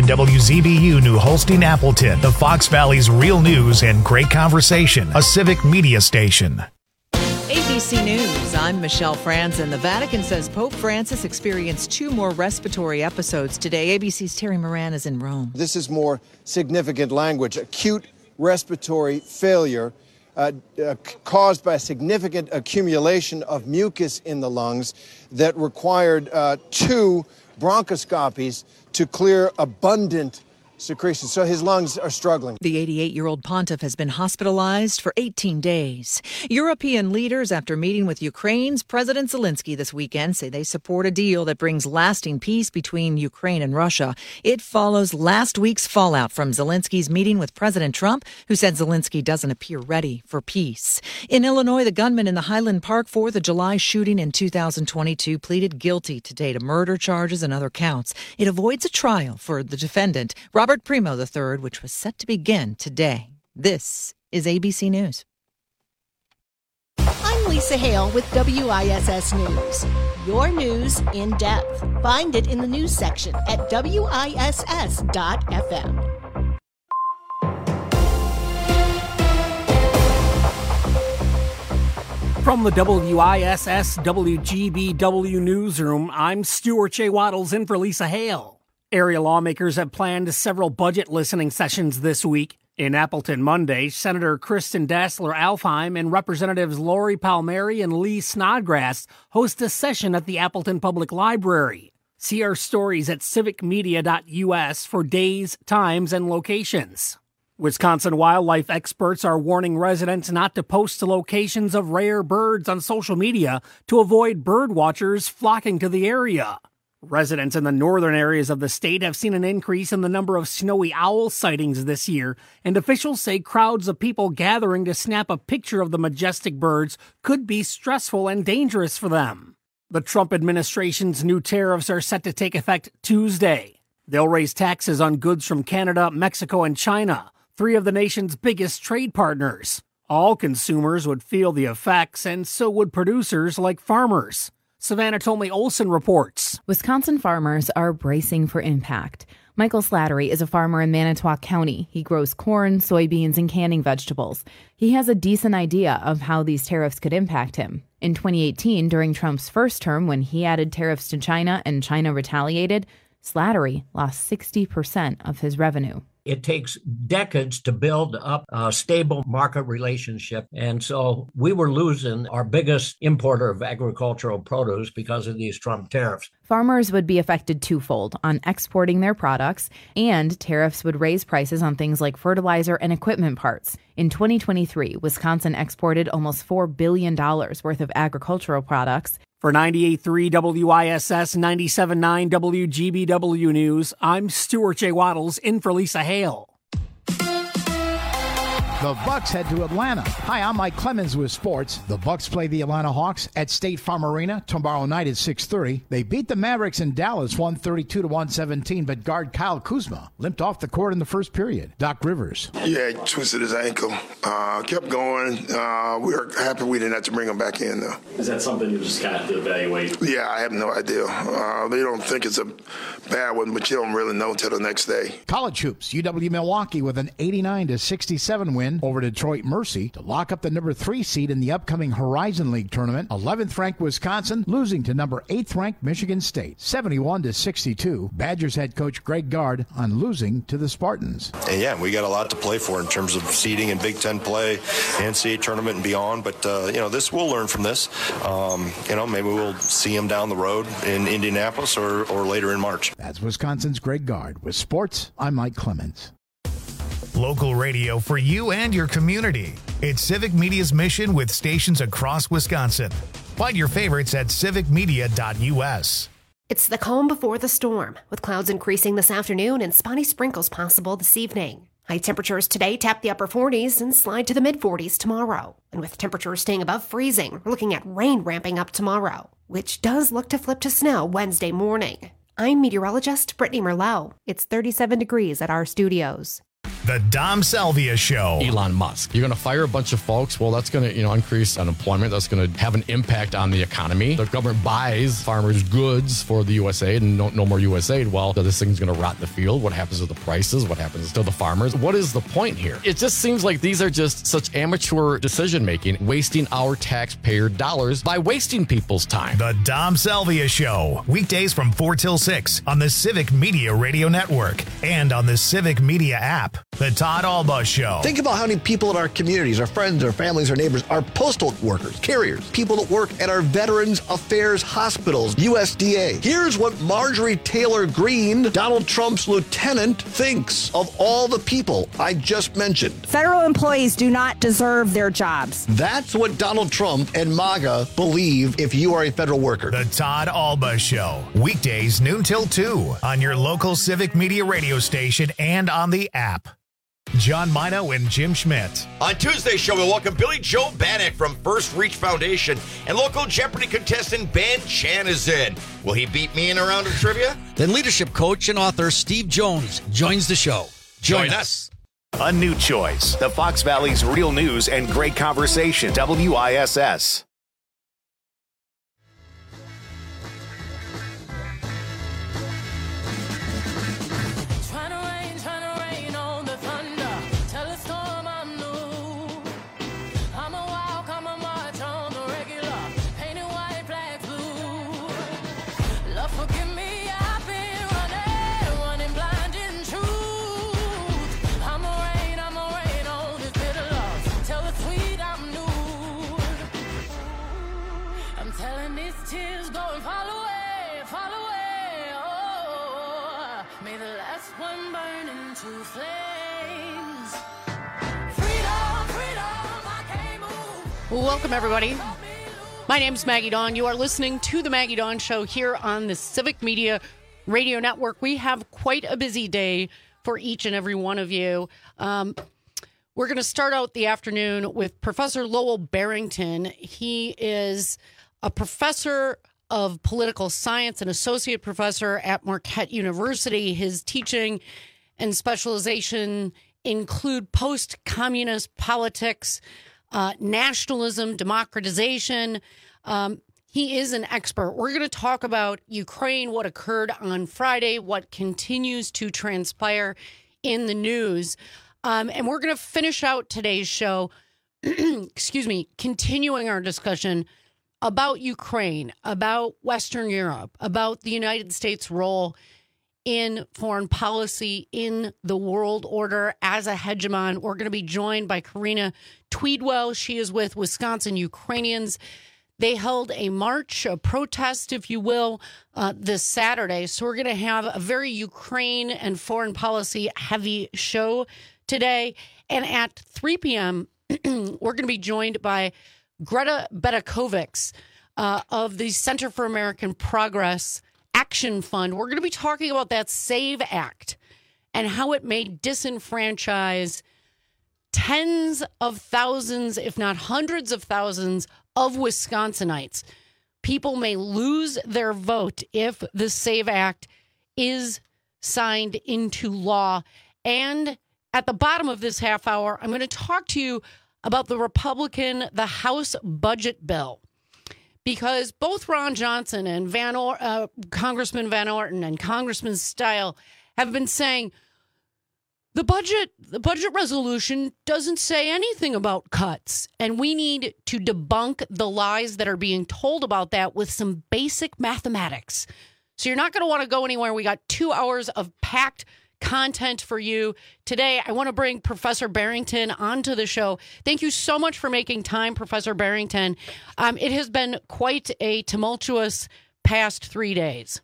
WZBU New Holstein Appleton, the Fox Valley's real news and great conversation, a civic media station. ABC News, I'm Michelle Franzen. The Vatican says Pope Francis experienced 2 more respiratory episodes today. ABC's Terry Moran is in Rome. This is more significant language. Acute respiratory failure caused by a significant accumulation of mucus in the lungs that required 2 bronchoscopies to clear abundant secretion. So his lungs are struggling. The 88-year-old pontiff has been hospitalized for 18 days. European leaders, after meeting with Ukraine's President Zelensky this weekend, say they support a deal that brings lasting peace between Ukraine and Russia. It follows last week's fallout from Zelensky's meeting with President Trump, who said Zelensky doesn't appear ready for peace. In Illinois, the gunman in the Highland Park 4th of July shooting in 2022 pleaded guilty today to murder charges and other counts. It avoids a trial for the defendant, Robert Primo III, which was set to begin today. This is ABC News. I'm Lisa Hale with WISS News. Your news in depth. Find it in the news section at WISS.FM. From the WISS WGBW newsroom, I'm Stuart J. Waddles in for Lisa Hale. Area lawmakers have planned several budget listening sessions this week. In Appleton Monday, Senator Kristen Dassler-Alfheim and Representatives Lori Palmieri and Lee Snodgrass host a session at the Appleton Public Library. See our stories at civicmedia.us for days, times, and locations. Wisconsin wildlife experts are warning residents not to post the locations of rare birds on social media to avoid bird watchers flocking to the area. Residents in the northern areas of the state have seen an increase in the number of snowy owl sightings this year, and officials say crowds of people gathering to snap a picture of the majestic birds could be stressful and dangerous for them. The Trump administration's new tariffs are set to take effect Tuesday. They'll raise taxes on goods from Canada, Mexico, and China, 3 of the nation's biggest trade partners. All consumers would feel the effects, and so would producers like farmers. Savannah Tomley Olson reports. Wisconsin farmers are bracing for impact. Michael Slattery is a farmer in Manitowoc County. He grows corn, soybeans, and canning vegetables. He has a decent idea of how these tariffs could impact him. In 2018, during Trump's first term, when he added tariffs to China and China retaliated, Slattery lost 60% of his revenue. It takes decades to build up a stable market relationship. And so we were losing our biggest importer of agricultural produce because of these Trump tariffs. Farmers would be affected twofold on exporting their products, and tariffs would raise prices on things like fertilizer and equipment parts. In 2023, Wisconsin exported almost $4 billion worth of agricultural products. For 98.3 WISS 97.9 WGBW News, I'm Stuart J. Waddles in for Lisa Hale. The Bucks head to Atlanta. Hi, I'm Mike Clemens with sports. The Bucks play the Atlanta Hawks at State Farm Arena tomorrow night at 6:30. They beat the Mavericks in Dallas 132-117, but guard Kyle Kuzma limped off the court in the first period. Doc Rivers. Yeah, he twisted his ankle. Kept going. We were happy we didn't have to bring him back in, though. Is that something you just got to evaluate? Yeah, I have no idea. They don't think it's a bad one, but you don't really know until the next day. College hoops. UW-Milwaukee with an 89-67 win over Detroit Mercy to lock up the number 3 seed in the upcoming Horizon League tournament. 11th ranked Wisconsin losing to number 8th ranked Michigan State 71-62. Badgers head coach Greg Gard on losing to the Spartans. And yeah, we got a lot to play for in terms of seeding and Big Ten play, NCAA tournament and beyond. But this we'll learn from this. Maybe we'll see them down the road in Indianapolis or later in March. That's Wisconsin's Greg Gard. With sports, I'm Mike Clemens. Local radio for you and your community. It's Civic Media's mission with stations across Wisconsin. Find your favorites at civicmedia.us. It's the calm before the storm, with clouds increasing this afternoon and spotty sprinkles possible this evening. High temperatures today tap the upper 40s and slide to the mid-40s tomorrow. And with temperatures staying above freezing, we're looking at rain ramping up tomorrow, which does look to flip to snow Wednesday morning. I'm meteorologist Brittany Merlot. It's 37 degrees at our studios. The Dom Salvia Show. Elon Musk. You're going to fire a bunch of folks. Well, that's going to, increase unemployment. That's going to have an impact on the economy. The government buys farmers' goods for the USAID and no more USAID. Well, this thing's going to rot in the field. What happens to the prices? What happens to the farmers? What is the point here? It just seems like these are just such amateur decision-making, wasting our taxpayer dollars by wasting people's time. The Dom Salvia Show. Weekdays from 4 till 6 on the Civic Media Radio Network and on the Civic Media app. The Todd Alba Show. Think about how many people in our communities, our friends, our families, our neighbors, our postal workers, carriers, people that work at our Veterans Affairs hospitals, USDA. Here's what Marjorie Taylor Greene, Donald Trump's lieutenant, thinks of all the people I just mentioned. Federal employees do not deserve their jobs. That's what Donald Trump and MAGA believe if you are a federal worker. The Todd Alba Show. Weekdays noon till 2 on your local Civic Media radio station and on the app. John Mino and Jim Schmidt. On Tuesday's show, we'll welcome Billy Joe Bannock from First Reach Foundation, and local Jeopardy contestant Ben Chan is in. Will he beat me in a round of trivia? Then leadership coach and author Steve Jones joins the show. Join us. A new choice. The Fox Valley's real news and great conversation. WISS. Welcome, everybody. My name's Maggie Dawn. You are listening to The Maggie Dawn Show here on the Civic Media Radio Network. We have quite a busy day for each and every one of you. We're going to start out the afternoon with Professor Lowell Barrington. He is a professor of political science, an associate professor at Marquette University. His teaching and specialization include post-communist politics, nationalism, democratization. He is an expert. We're going to talk about Ukraine, what occurred on Friday, what continues to transpire in the news. And we're going to finish out today's show, continuing our discussion about Ukraine, about Western Europe, about the United States' role in foreign policy, in the world order as a hegemon. We're going to be joined by Karina Tweedwell. She is with Wisconsin Ukrainians. They held a march, a protest, if you will, this Saturday. So we're going to have a very Ukraine and foreign policy heavy show today. And at 3 p.m., we're going to be joined by Greta Betakovics of the Center for American Progress Action Fund. We're going to be talking about that SAVE Act and how it may disenfranchise tens of thousands, if not hundreds of thousands, of Wisconsinites. People may lose their vote if the SAVE Act is signed into law. And at the bottom of this half hour, I'm going to talk to you about the House budget bill. Because both Ron Johnson and Congressman Van Orton and Congressman Steil have been saying the budget resolution doesn't say anything about cuts. And we need to debunk the lies that are being told about that with some basic mathematics. So you're not going to want to go anywhere. We got 2 hours of packed content for you today. I want to bring Professor Barrington onto the show. Thank you so much for making time, Professor Barrington. It has been quite a tumultuous past 3 days.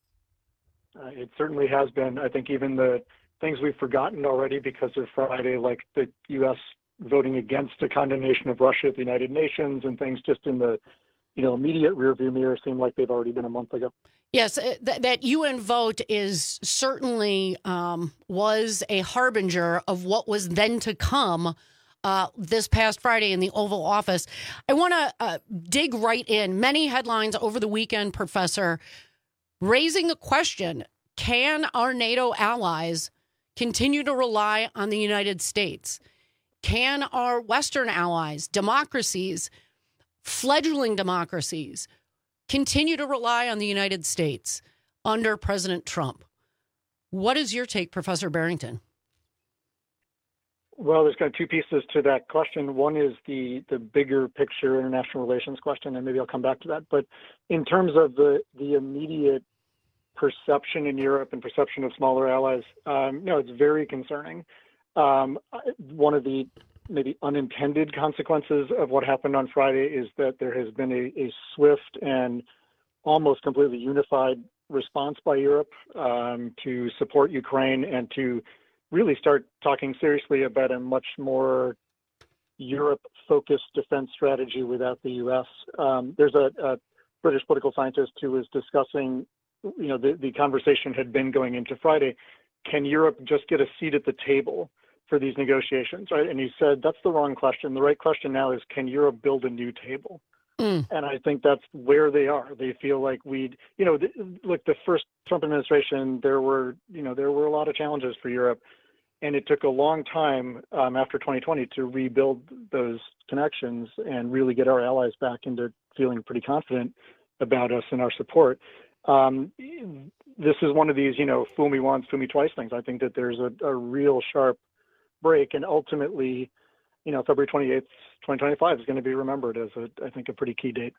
It certainly has been. I think even the things we've forgotten already because of Friday, like the U.S. voting against a condemnation of Russia at the United Nations and things just in the immediate rearview mirror seem like they've already been a month ago. Yes, that UN vote is certainly was a harbinger of what was then to come this past Friday in the Oval Office. I want to dig right in. Many headlines over the weekend, Professor, raising the question, can our NATO allies continue to rely on the United States? Can our Western allies, democracies, fledgling democracies, continue to rely on the United States under President Trump? What is your take, Professor Barrington? Well, there's kind of two pieces to that question. One is the bigger picture international relations question, and maybe I'll come back to that. But in terms of the immediate perception in Europe and perception of smaller allies, no, it's very concerning. One of the maybe unintended consequences of what happened on Friday is that there has been a swift and almost completely unified response by Europe to support Ukraine and to really start talking seriously about a much more Europe-focused defense strategy without the U.S. There's a British political scientist who was discussing, the conversation had been going into Friday. Can Europe just get a seat at the table for these negotiations, right? And he said, that's the wrong question. The right question now is, can Europe build a new table? And I think that's where they are. They feel like look, the first Trump administration, there were a lot of challenges for Europe, and it took a long time after 2020 to rebuild those connections and really get our allies back into feeling pretty confident about us and our support. This is one of these, fool me once, fool me twice things. I think that there's a real sharp break, and ultimately, February 28th, 2025 is going to be remembered as I think a pretty key date.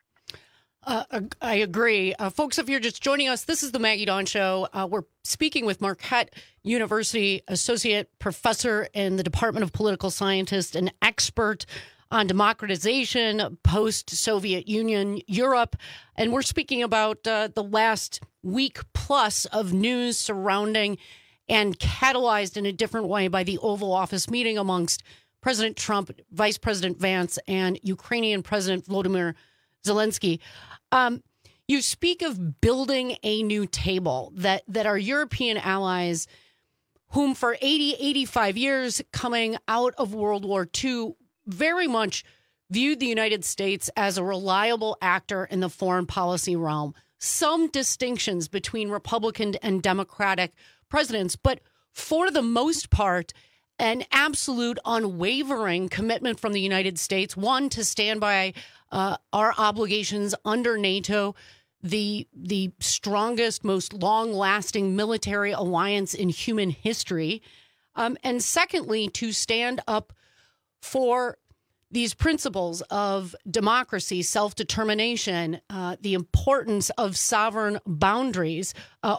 I agree. Folks, if you're just joining us, this is the Maggie Dawn Show. We're speaking with Marquette University Associate Professor in the Department of Political Science, an expert on democratization, post-Soviet Union, Europe. And we're speaking about the last week plus of news surrounding and catalyzed in a different way by the Oval Office meeting amongst President Trump, Vice President Vance, and Ukrainian President Volodymyr Zelensky. You speak of building a new table that our European allies, whom for 85 years coming out of World War II, very much viewed the United States as a reliable actor in the foreign policy realm. Some distinctions between Republican and Democratic presidents, but for the most part, an absolute unwavering commitment from the United States, one, to stand by our obligations under NATO, the strongest, most long-lasting military alliance in human history, and secondly, to stand up for these principles of democracy, self-determination, the importance of sovereign borders,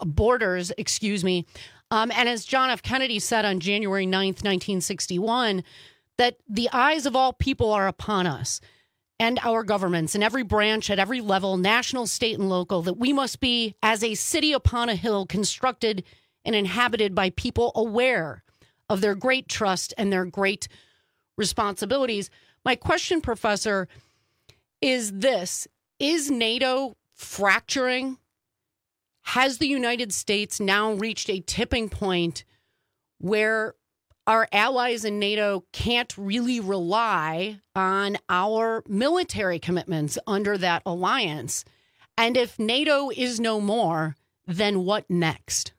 and as John F. Kennedy said on January 9th, 1961, that the eyes of all people are upon us and our governments in every branch, at every level, national, state, and local, that we must be as a city upon a hill, constructed and inhabited by people aware of their great trust and their great responsibilities. My question, Professor, is this: is NATO fracturing? Has the United States now reached a tipping point where our allies in NATO can't really rely on our military commitments under that alliance? And if NATO is no more, then what next?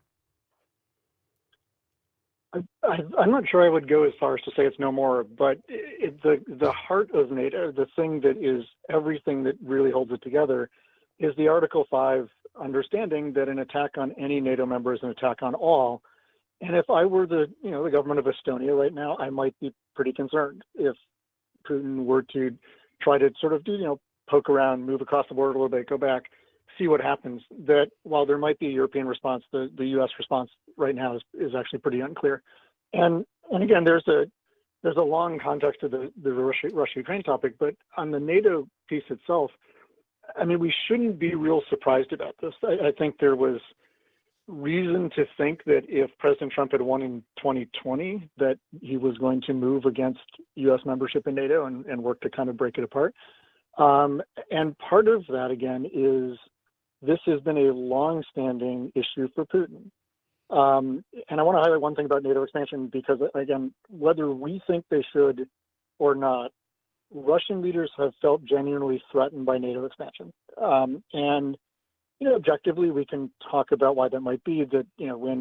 I'm not sure I would go as far as to say it's no more, but the heart of NATO, the thing that is everything that really holds it together, is the Article 5 understanding that an attack on any NATO member is an attack on all. And if I were the government of Estonia right now, I might be pretty concerned if Putin were to try to sort of poke around, move across the border a little bit, go back, see what happens. That while there might be a European response, the U.S. response right now is actually pretty unclear. And again, there's a long context to the Russia-Ukraine topic, but on the NATO piece itself, I mean, we shouldn't be real surprised about this. I think there was reason to think that if President Trump had won in 2020, that he was going to move against U.S. membership in NATO and work to kind of break it apart. And part of that, again, is this has been a long-standing issue for Putin. And I want to highlight one thing about NATO expansion, because, again, whether we think they should or not, Russian leaders have felt genuinely threatened by NATO expansion. And, objectively, we can talk about why that might be, that, when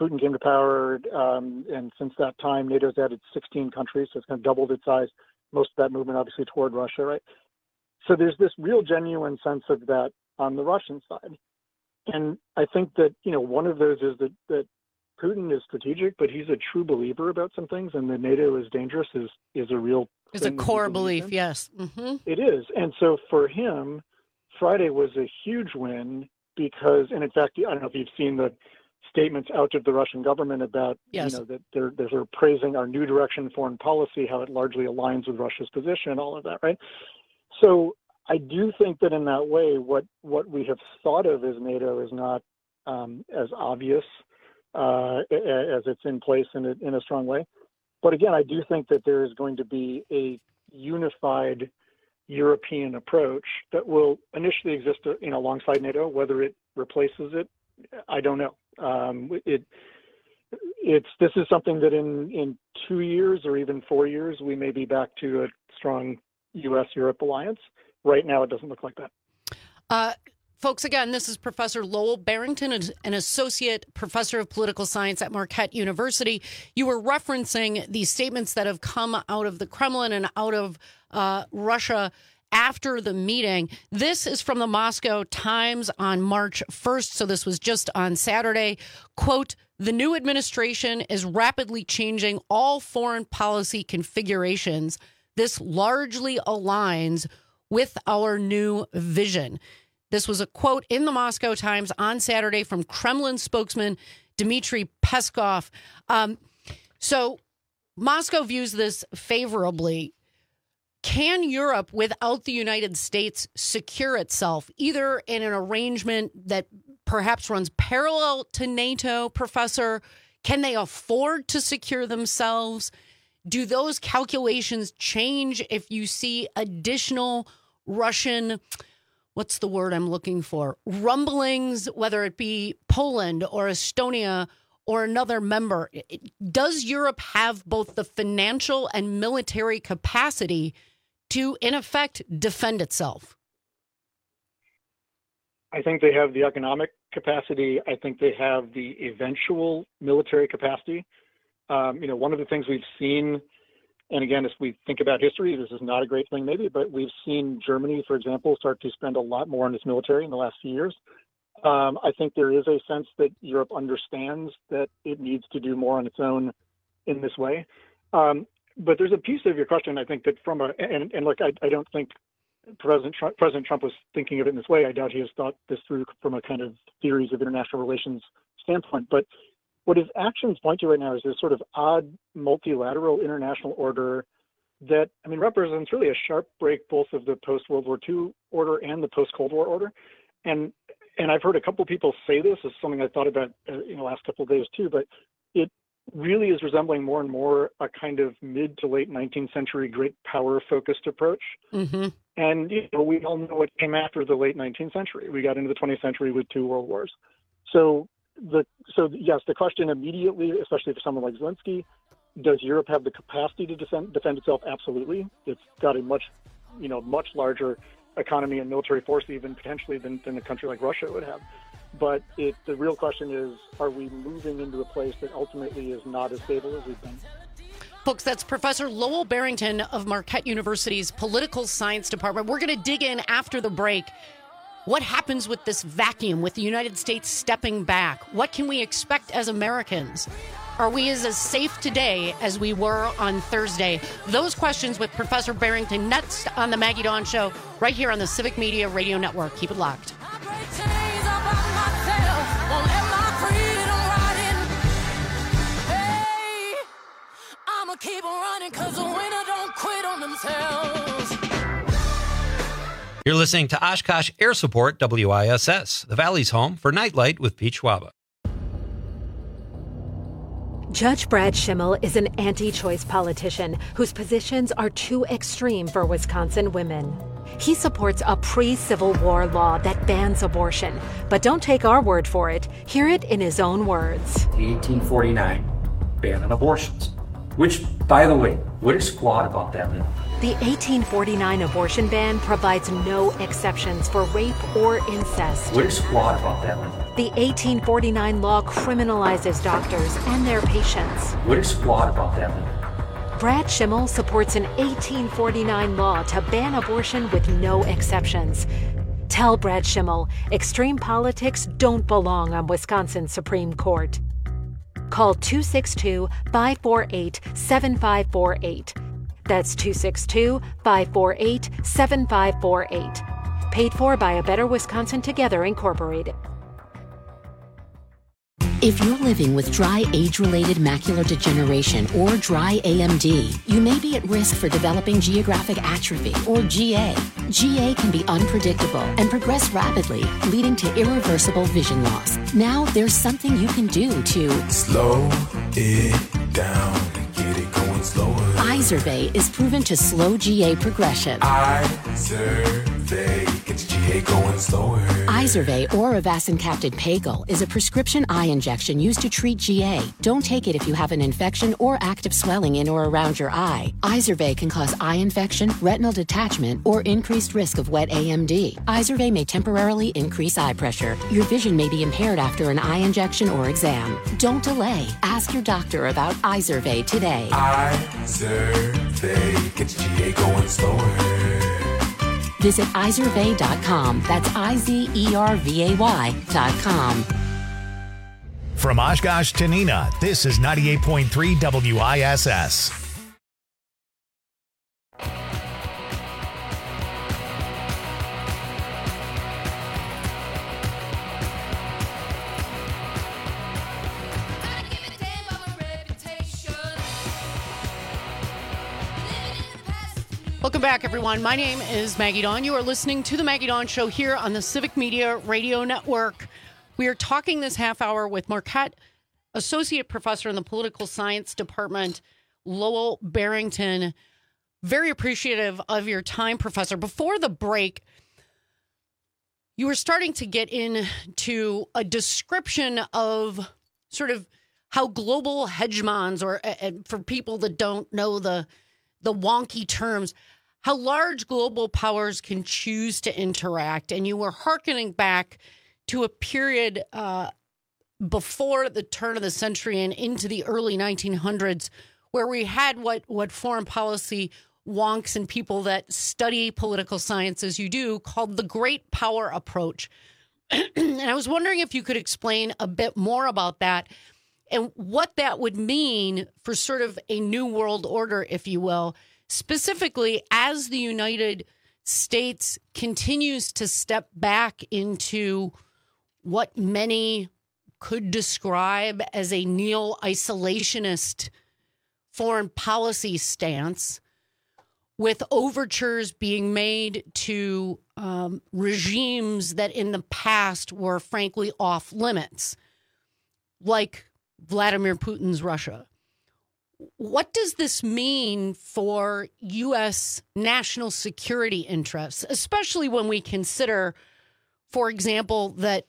Putin came to power, and since that time, NATO's added 16 countries, so it's kind of doubled its size. Most of that movement, obviously, toward Russia, right? So there's this real genuine sense of that on the Russian side. And I think that, one of those is that Putin is strategic, but he's a true believer about some things, and that NATO is dangerous is a real It's a core belief, yes. Mm-hmm. It is. And so for him, Friday was a huge win because, and in fact, I don't know if you've seen the statements out of the Russian government about, yes, that they're sort of praising our new direction in foreign policy, how it largely aligns with Russia's position and all of that, right? So I do think that in that way, what we have thought of as NATO is not as obvious as it's in place in a strong way. But again, I do think that there is going to be a unified European approach that will initially exist, alongside NATO. Whether it replaces it, I don't know. This is something that in 2 years or even 4 years, we may be back to a strong U.S.-Europe alliance. Right now, it doesn't look like that. Folks, again, this is Professor Lowell Barrington, an associate professor of political science at Marquette University. You were referencing these statements that have come out of the Kremlin and out of Russia after the meeting. This is from the Moscow Times on March 1st, so this was just on Saturday. Quote, "The new administration is rapidly changing all foreign policy configurations. This largely aligns with our new vision." This was a quote in the Moscow Times on Saturday from Kremlin spokesman Dmitry Peskov. So Moscow views this favorably. Can Europe, without the United States, secure itself, either in an arrangement that perhaps runs parallel to NATO, Professor? Can they afford to secure themselves? Do those calculations change if you see additional Russian, what's the word I'm looking for, rumblings, whether it be Poland or Estonia or another member? Does Europe have both the financial and military capacity to, in effect, defend itself? I think they have the economic capacity. I think they have the eventual military capacity. One of the things we've seen, and again, as we think about history, this is not a great thing maybe, but we've seen Germany, for example, start to spend a lot more on its military in the last few years. I think there is a sense that Europe understands that it needs to do more on its own in this way. But there's a piece of your question, I think, that I don't think President Trump was thinking of it in this way. I doubt he has thought this through from a kind of theories of international relations standpoint. But what his actions point to right now is this sort of odd multilateral international order that, represents really a sharp break both of the post-World War II order and the post-Cold War order. And I've heard a couple people say this is something I thought about in the last couple of days too, but it really is resembling more and more a kind of mid to late 19th century great power-focused approach. Mm-hmm. And we all know what came after the late 19th century. We got into the 20th century with 2 world wars. So yes, the question immediately, especially for someone like Zelensky, does Europe have the capacity to defend itself? Absolutely. It's got a much larger economy and military force even potentially than a country like Russia would have. But the real question is, are we moving into a place that ultimately is not as stable as we've been? Folks, that's Professor Lowell Barrington of Marquette University's Political Science Department. We're going to dig in after the break. What happens with this vacuum, with the United States stepping back? What can we expect as Americans? Are we as safe today as we were on Thursday? Those questions with Professor Barrington next on the Maggie Dawn Show, right here on the Civic Media Radio Network. Keep it locked. Keep running, 'cause the winner don't quit on themselves. You're listening to Oshkosh Air Support WISS, the Valley's home for Nightlight with Pete Schwaba. Judge Brad Schimmel is an anti-choice politician whose positions are too extreme for Wisconsin women. He supports a pre-Civil War law that bans abortion. But don't take our word for it. Hear it in his own words. The 1849 ban on abortions. Which, by the way, what is flawed about that? The 1849 abortion ban provides no exceptions for rape or incest. What is flawed about that? The 1849 law criminalizes doctors and their patients. What is flawed about that? Brad Schimmel supports an 1849 law to ban abortion with no exceptions. Tell Brad Schimmel extreme politics don't belong on Wisconsin's Supreme Court. Call 262-548-7548. That's 262-548-7548. Paid for by A Better Wisconsin Together, Incorporated. If you're living with dry age-related macular degeneration or dry AMD, you may be at risk for developing geographic atrophy or GA. GA can be unpredictable and progress rapidly, leading to irreversible vision loss. Now there's something you can do to slow it down and get it going slower. Izervay is proven to slow GA progression. Izervay gets GA going slower. Izervay or avacincaptad pagel is a prescription eye injection used to treat GA. Don't take it if you have an infection or active swelling in or around your eye. Izervay can cause eye infection, retinal detachment, or increased risk of wet AMD. Izervay may temporarily increase eye pressure. Your vision may be impaired after an eye injection or exam. Don't delay. Ask your doctor about Izervay today. Izervay gets GA going slower. Visit Izervay.com. That's IZERVAY.com. From Oshkosh to Neenah, this is 98.3 WISS. Welcome back, everyone. My name is Maggie Dawn. You are listening to The Maggie Dawn Show here on the Civic Media Radio Network. We are talking this half hour with Marquette Associate Professor in the Political Science Department, Lowell Barrington. Very appreciative of your time, Professor. Before the break, you were starting to get into a description of sort of how global hegemons, or for people that don't know the wonky terms, how large global powers can choose to interact. And you were hearkening back to a period before the turn of the century and into the early 1900s, where we had what foreign policy wonks and people that study political science, as you do, called the great power approach. And I was wondering if you could explain a bit more about that and what that would mean for sort of a new world order, if you will, specifically as the United States continues to step back into what many could describe as a neo-isolationist foreign policy stance, with overtures being made to regimes that in the past were frankly off limits, like Vladimir Putin's Russia. What does this mean for U.S. national security interests, especially when we consider, for example, that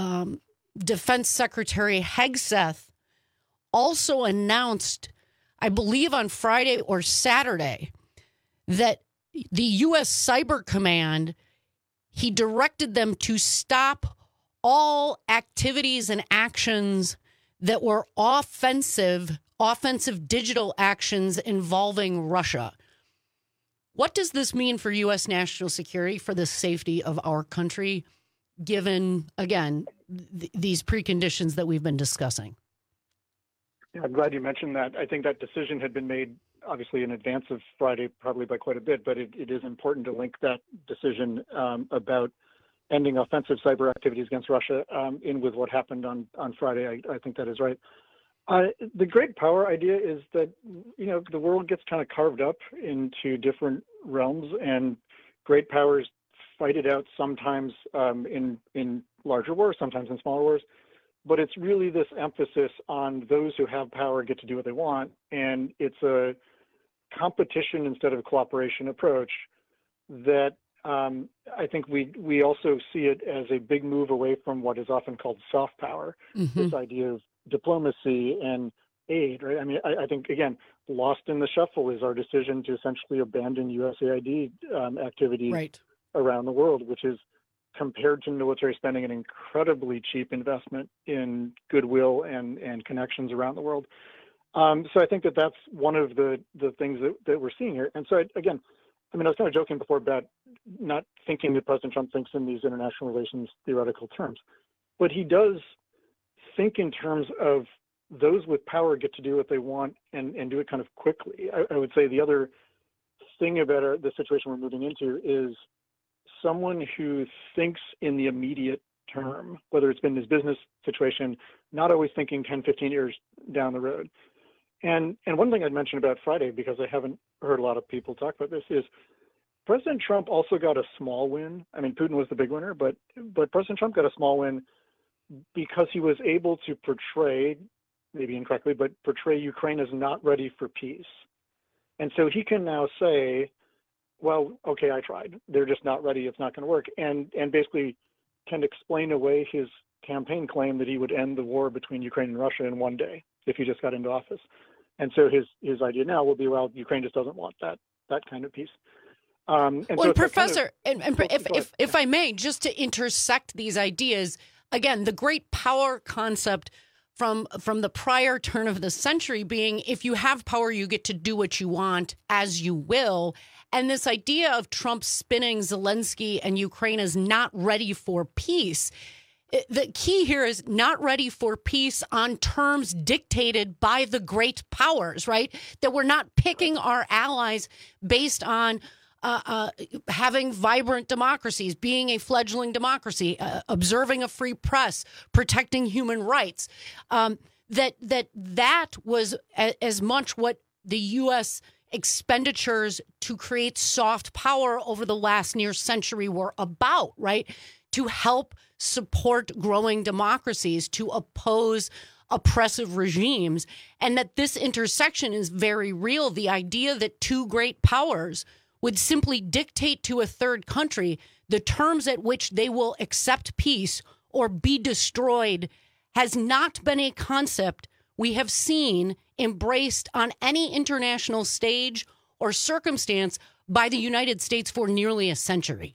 Defense Secretary Hegseth also announced, I believe on Friday or Saturday, that the U.S. Cyber Command, he directed them to stop all activities and actions that were offensive digital actions involving Russia. What does this mean for U.S. national security, for the safety of our country, given, again, these preconditions that we've been discussing? Yeah, I'm glad you mentioned that. I think that decision had been made, obviously, in advance of Friday, probably by quite a bit, but it is important to link that decision about ending offensive cyber activities against Russia in with what happened on Friday. I think that is right. The great power idea is that, the world gets kind of carved up into different realms, and great powers fight it out sometimes in larger wars, sometimes in smaller wars. But it's really this emphasis on those who have power get to do what they want. And it's a competition instead of cooperation approach that I think we also see it as a big move away from what is often called soft power, this idea of diplomacy and aid, right? I mean, I think, again, lost in the shuffle is our decision to essentially abandon USAID activities around the world, which is, compared to military spending, an incredibly cheap investment in goodwill and connections around the world. So I think that's one of the things that we're seeing here. And so, again, I mean, I was kind of joking before about not thinking that President Trump thinks in these international relations theoretical terms, but he does think in terms of those with power get to do what they want and do it kind of quickly. I would say the other thing about the situation we're moving into is someone who thinks in the immediate term, whether it's been his business situation, not always thinking 10, 15 years down the road. And one thing I'd mention about Friday, because I haven't heard a lot of people talk about this, is President Trump also got a small win. I mean, Putin was the big winner, but President Trump got a small win because he was able to portray, maybe incorrectly, but portray Ukraine as not ready for peace. And so he can now say, well, okay, I tried. They're just not ready. It's not going to work. And basically can explain away his campaign claim that he would end the war between Ukraine and Russia in one day if he just got into office. And so his idea now will be, well, Ukraine just doesn't want that kind of peace. Professor, if I may, just to intersect these ideas, again, the great power concept from the prior turn of the century being, if you have power, you get to do what you want as you will. And this idea of Trump spinning Zelensky and Ukraine as not ready for peace. The key here is not ready for peace on terms dictated by the great powers, right? That we're not picking our allies based on having vibrant democracies, being a fledgling democracy, observing a free press, protecting human rights. That was as much what the U.S. expenditures to create soft power over the last near century were about, right? To help support growing democracies, to oppose oppressive regimes, and that this intersection is very real. The idea that two great powers would simply dictate to a third country the terms at which they will accept peace or be destroyed has not been a concept we have seen embraced on any international stage or circumstance by the United States for nearly a century.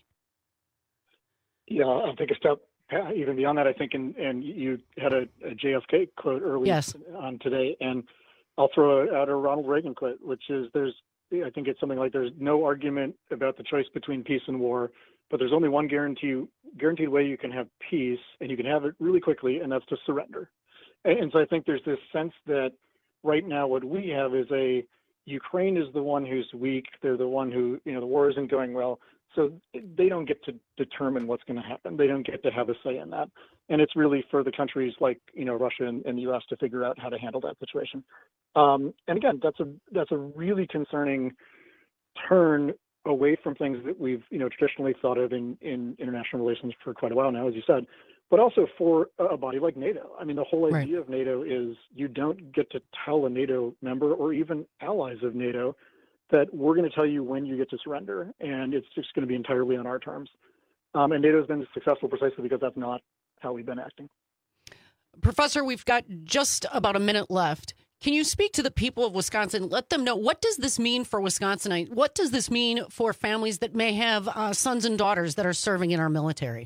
Yeah, I'll take a step even beyond that, I think, and you had a JFK quote earlier on today, and I'll throw out a Ronald Reagan quote, which is I think it's something like, there's no argument about the choice between peace and war, but there's only one guaranteed way you can have peace, and you can have it really quickly, and that's to surrender. And so I think there's this sense that right now what we have is Ukraine is the one who's weak. They're the one who, the war isn't going well. So they don't get to determine what's going to happen. They don't get to have a say in that. And it's really for the countries like, Russia and the U.S. to figure out how to handle that situation. And again, that's a really concerning turn away from things that we've, traditionally thought of in international relations for quite a while now, as you said, but also for a body like NATO. I mean, the whole idea of NATO is you don't get to tell a NATO member or even allies of NATO that we're going to tell you when you get to surrender, and it's just going to be entirely on our terms. And NATO has been successful precisely because that's not how we've been acting. Professor, we've got just about a minute left. Can you speak to the people of Wisconsin? Let them know, what does this mean for Wisconsinites? What does this mean for families that may have sons and daughters that are serving in our military?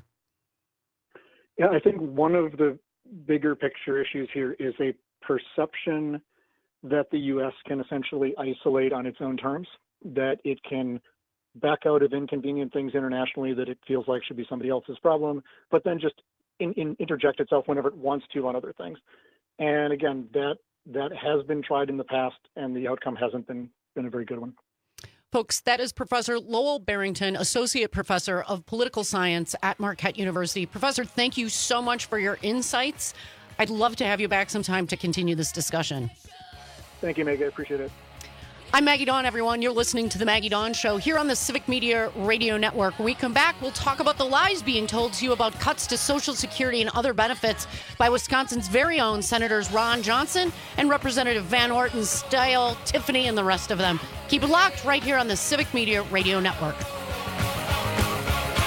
Yeah, I think one of the bigger picture issues here is a perception that the U.S. can essentially isolate on its own terms, that it can back out of inconvenient things internationally that it feels like should be somebody else's problem, but then just interject itself whenever it wants to on other things. And again, that has been tried in the past, and the outcome hasn't been a very good one. Folks, that is Professor Lowell Barrington, Associate Professor of Political Science at Marquette University. Professor, thank you so much for your insights. I'd love to have you back sometime to continue this discussion. Thank you, Meg. I appreciate it. I'm Maggie Dawn, everyone. You're listening to The Maggie Dawn Show here on the Civic Media Radio Network. When we come back, we'll talk about the lies being told to you about cuts to Social Security and other benefits by Wisconsin's very own Senators Ron Johnson and Representative Van Orton, Style, Tiffany, and the rest of them. Keep it locked right here on the Civic Media Radio Network.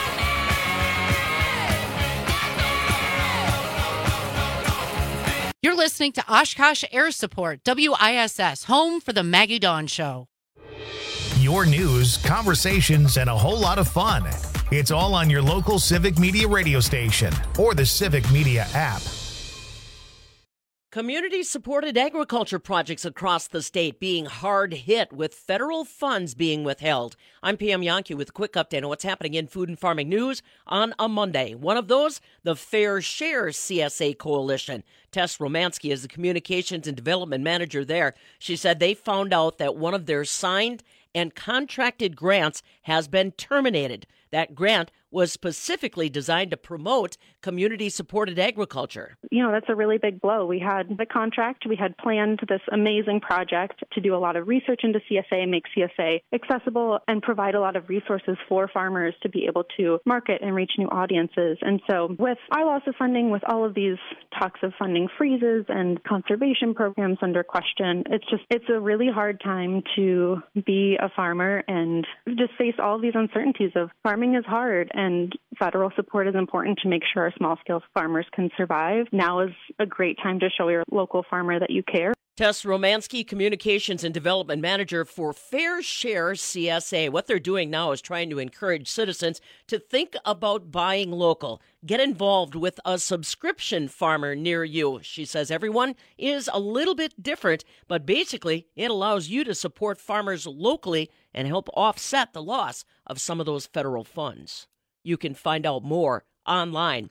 You're listening to Oshkosh Air Support, WISS, home for the Maggie Dawn Show. Your news, conversations, and a whole lot of fun. It's all on your local Civic Media radio station or the Civic Media app. Community-supported agriculture projects across the state being hard hit with federal funds being withheld. I'm Pam Yankee with a quick update on what's happening in food and farming news on a Monday. One of those, the Fair Share CSA Coalition. Tess Romansky is the Communications and Development Manager there. She said they found out that one of their signed and contracted grants has been terminated. That grant was specifically designed to promote community-supported agriculture. You know, that's a really big blow. We had the contract. We had planned this amazing project to do a lot of research into CSA, make CSA accessible, and provide a lot of resources for farmers to be able to market and reach new audiences. And so with our loss of funding, with all of these talks of funding freezes and conservation programs under question, it's a really hard time to be a farmer and just face all of these uncertainties of farming is hard. And federal support is important to make sure our small-scale farmers can survive. Now is a great time to show your local farmer that you care. Tess Romansky, Communications and Development Manager for Fair Share CSA. What they're doing now is trying to encourage citizens to think about buying local. Get involved with a subscription farmer near you. She says everyone is a little bit different, but basically it allows you to support farmers locally and help offset the loss of some of those federal funds. You can find out more online,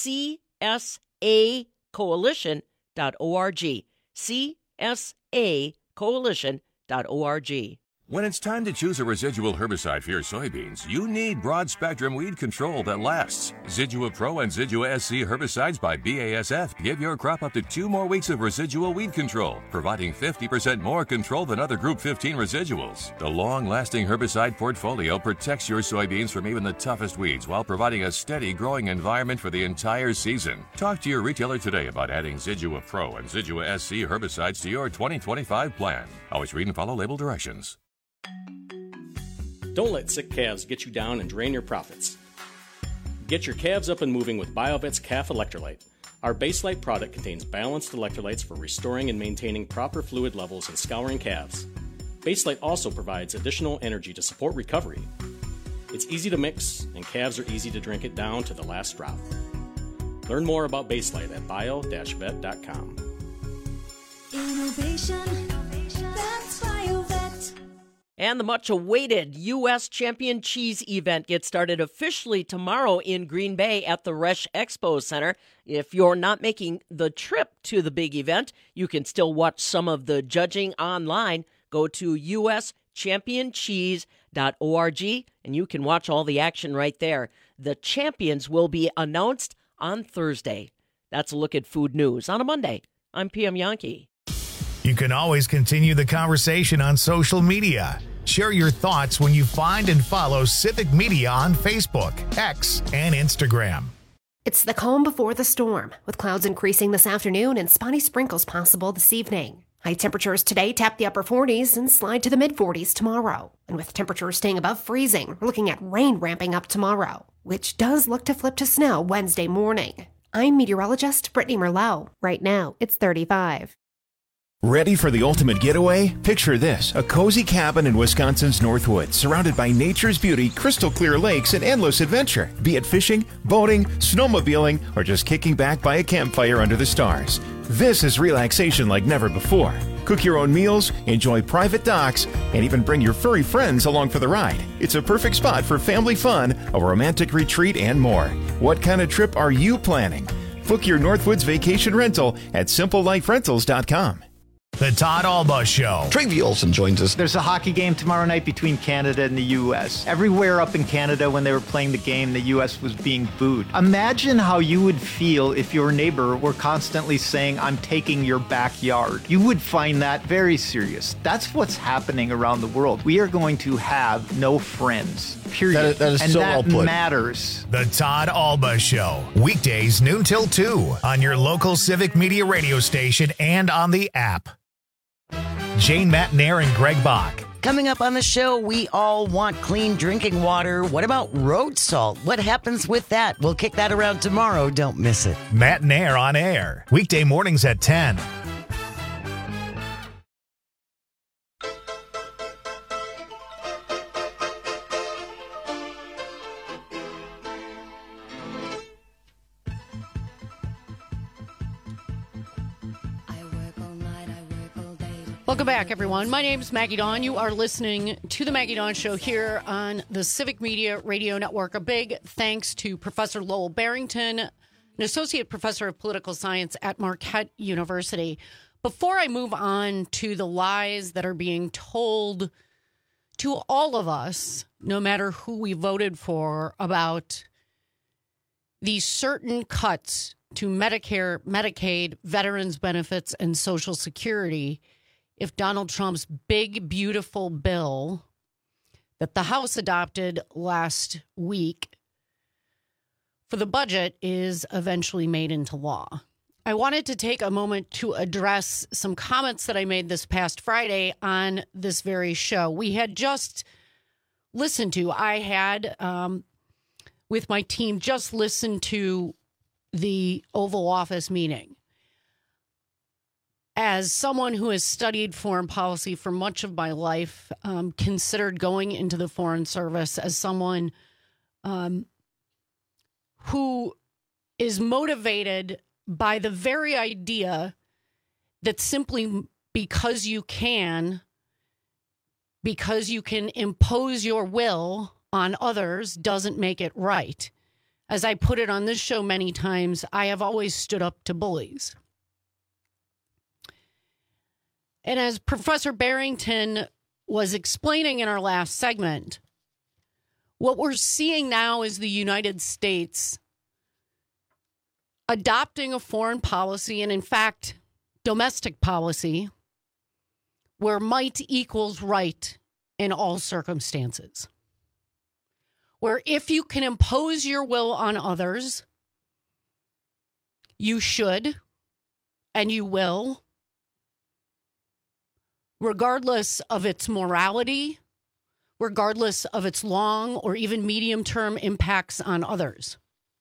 csacoalition.org. csacoalition.org. When it's time to choose a residual herbicide for your soybeans, you need broad-spectrum weed control that lasts. Zidua Pro and Zidua SC herbicides by BASF give your crop up to 2 more weeks of residual weed control, providing 50% more control than other Group 15 residuals. The long-lasting herbicide portfolio protects your soybeans from even the toughest weeds while providing a steady growing environment for the entire season. Talk to your retailer today about adding Zidua Pro and Zidua SC herbicides to your 2025 plan. Always read and follow label directions. Don't let sick calves get you down and drain your profits. Get your calves up and moving with BioVet's Calf Electrolyte. Our Baselite product contains balanced electrolytes for restoring and maintaining proper fluid levels in scouring calves. Baselite also provides additional energy to support recovery. It's easy to mix, and calves are easy to drink it down to the last drop. Learn more about Baselite at bio-vet.com. Innovation, that's BioVet. And the much-awaited U.S. Champion Cheese event gets started officially tomorrow in Green Bay at the Resch Expo Center. If you're not making the trip to the big event, you can still watch some of the judging online. Go to uschampioncheese.org, and you can watch all the action right there. The champions will be announced on Thursday. That's a look at food news on a Monday. I'm Pam Yankee. You can always continue the conversation on social media. Share your thoughts when you find and follow Civic Media on Facebook, X, and Instagram. It's the calm before the storm, with clouds increasing this afternoon and spotty sprinkles possible this evening. High temperatures today tap the upper 40s and slide to the mid-40s tomorrow. And with temperatures staying above freezing, we're looking at rain ramping up tomorrow, which does look to flip to snow Wednesday morning. I'm meteorologist Brittany Merlot. Right now, it's 35. Ready for the ultimate getaway? Picture this, a cozy cabin in Wisconsin's Northwoods, surrounded by nature's beauty, crystal clear lakes, and endless adventure. Be it fishing, boating, snowmobiling, or just kicking back by a campfire under the stars. This is relaxation like never before. Cook your own meals, enjoy private docks, and even bring your furry friends along for the ride. It's a perfect spot for family fun, a romantic retreat, and more. What kind of trip are you planning? Book your Northwoods vacation rental at SimpleLifeRentals.com. The Todd Alba Show. Travi Olson joins us. There's a hockey game tomorrow night between Canada and the U.S. Everywhere up in Canada when they were playing the game, the U.S. was being booed. Imagine how you would feel if your neighbor were constantly saying, "I'm taking your backyard." You would find that very serious. That's what's happening around the world. We are going to have no friends, period. That is and so that well put. matters. The Todd Alba Show. Weekdays noon till 2 on your local Civic Media radio station and on the app. Jane Matnair and Greg Bach. Coming up on the show, we all want clean drinking water. What about road salt? What happens with that? We'll kick that around tomorrow. Don't miss it. Matt and Air on air. Weekday mornings at 10. Welcome back, everyone. My name is Maggie Dawn. You are listening to The Maggie Dawn Show here on the Civic Media Radio Network. A big thanks to Professor Lowell Barrington, an associate professor of political science at Marquette University. Before I move on to the lies that are being told to all of us, no matter who we voted for, about these certain cuts to Medicare, Medicaid, veterans benefits, and Social Security, if Donald Trump's big, beautiful bill that the House adopted last week for the budget is eventually made into law. I wanted to take a moment to address some comments that I made this past Friday on this very show. We had just listened to, I had, with my team, just listened to the Oval Office meeting. As someone who has studied foreign policy for much of my life, considered going into the Foreign Service, as someone who is motivated by the very idea that simply because you can impose your will on others doesn't make it right. As I put it on this show many times, I have always stood up to bullies. And as Professor Barrington was explaining in our last segment, what we're seeing now is the United States adopting a foreign policy and, in fact, domestic policy where might equals right in all circumstances. Where if you can impose your will on others, you should and you will, regardless of its morality, regardless of its long or even medium-term impacts on others.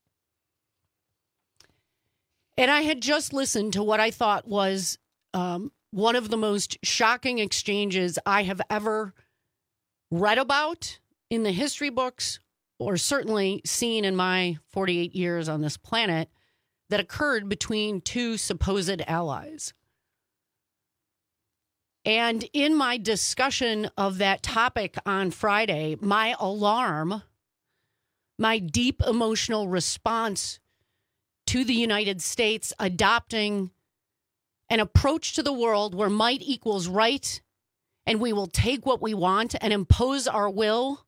And I had just listened to what I thought was one of the most shocking exchanges I have ever read about in the history books, or certainly seen in my 48 years on this planet, that occurred between two supposed allies. And in my discussion of that topic on Friday, my alarm, my deep emotional response to the United States adopting an approach to the world where might equals right, and we will take what we want and impose our will,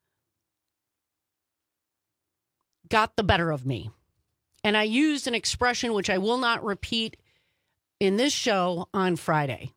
got the better of me. And I used an expression which I will not repeat in this show on Friday.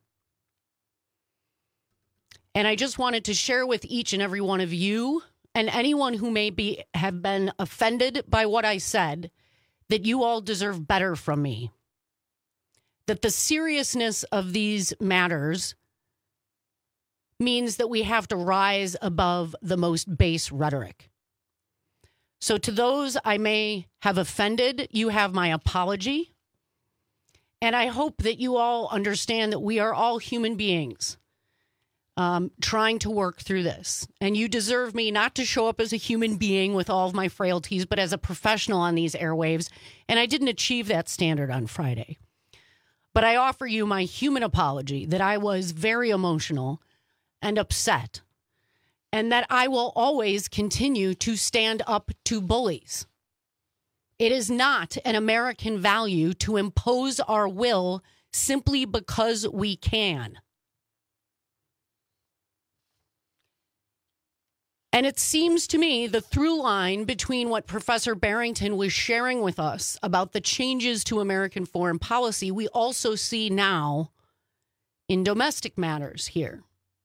And I just wanted to share with each and every one of you and anyone who may have been offended by what I said, that you all deserve better from me. That the seriousness of these matters means that we have to rise above the most base rhetoric. So to those I may have offended, you have my apology. And I hope that you all understand that we are all human beings trying to work through this. And you deserve me not to show up as a human being with all of my frailties, but as a professional on these airwaves. And I didn't achieve that standard on Friday. But I offer you my human apology that I was very emotional and upset, and that I will always continue to stand up to bullies. It is not an American value to impose our will simply because we can. And it seems to me the through line between what Professor Barrington was sharing with us about the changes to American foreign policy, we also see now in domestic matters here.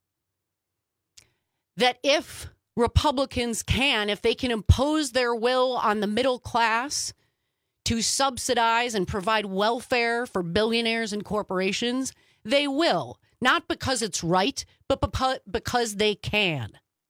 That if Republicans if they can impose their will on the middle class to subsidize and provide welfare for billionaires and corporations, they will. Not because it's right, but because they can.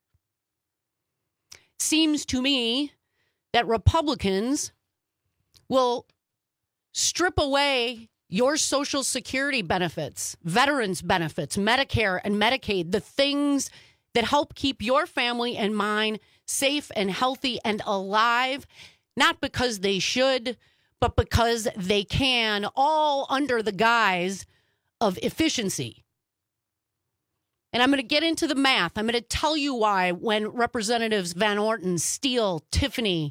Seems to me that Republicans will strip away your Social Security benefits, veterans benefits, Medicare and Medicaid, the things that help keep your family and mine safe and healthy and alive, not because they should, but because they can, all under the guise of efficiency. And I'm going to get into the math. I'm going to tell you why when Representatives Van Orten, Steele, Tiffany,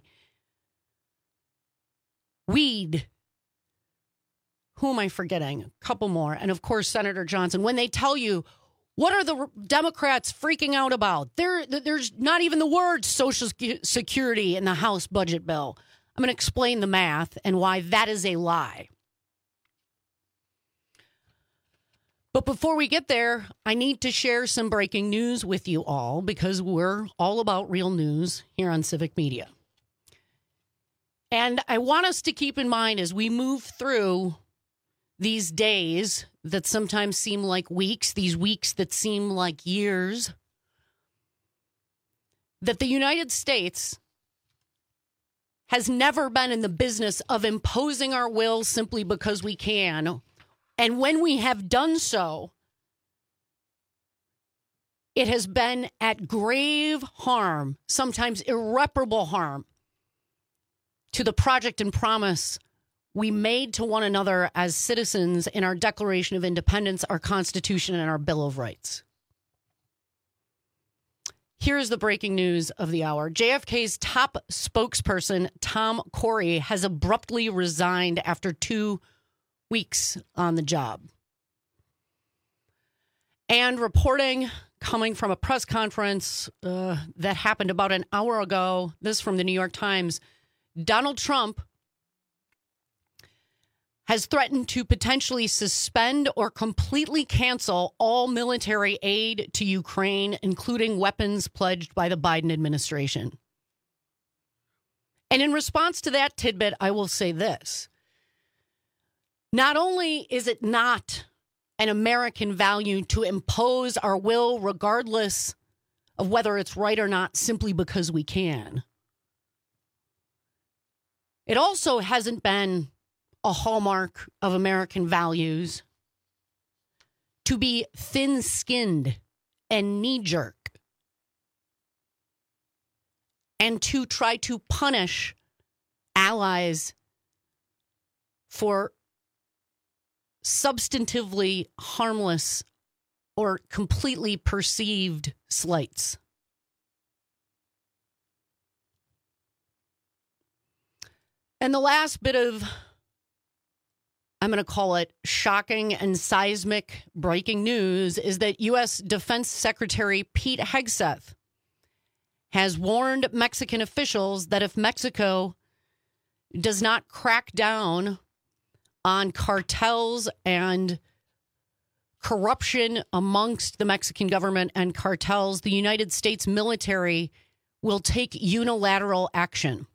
Weed, who am I forgetting? A couple more. And of course, Senator Johnson, when they tell you, what are the Democrats freaking out about? There's not even the word Social Security in the House budget bill. I'm going to explain the math and why that is a lie. But before we get there, I need to share some breaking news with you all because we're all about real news here on Civic Media. And I want us to keep in mind as we move through these days that sometimes seem like weeks, these weeks that seem like years, that the United States has never been in the business of imposing our will simply because we can. And when we have done so, it has been at grave harm, sometimes irreparable harm, to the project and promise we made to one another as citizens in our Declaration of Independence, our Constitution, and our Bill of Rights. Here's the breaking news of the hour. JFK's top spokesperson, Tom Corey, has abruptly resigned after 2 weeks on the job. And reporting coming from a press conference that happened about an hour ago, this from the New York Times, Donald Trump has threatened to potentially suspend or completely cancel all military aid to Ukraine, including weapons pledged by the Biden administration. And in response to that tidbit, I will say this. Not only is it not an American value to impose our will, regardless of whether it's right or not, simply because we can, it also hasn't been a hallmark of American values to be thin-skinned and knee-jerk and to try to punish allies for substantively harmless or completely perceived slights. And the last bit of, I'm going to call it shocking and seismic breaking news, is that U.S. Defense Secretary Pete Hegseth has warned Mexican officials that if Mexico does not crack down on cartels and corruption amongst the Mexican government and cartels, the United States military will take unilateral action.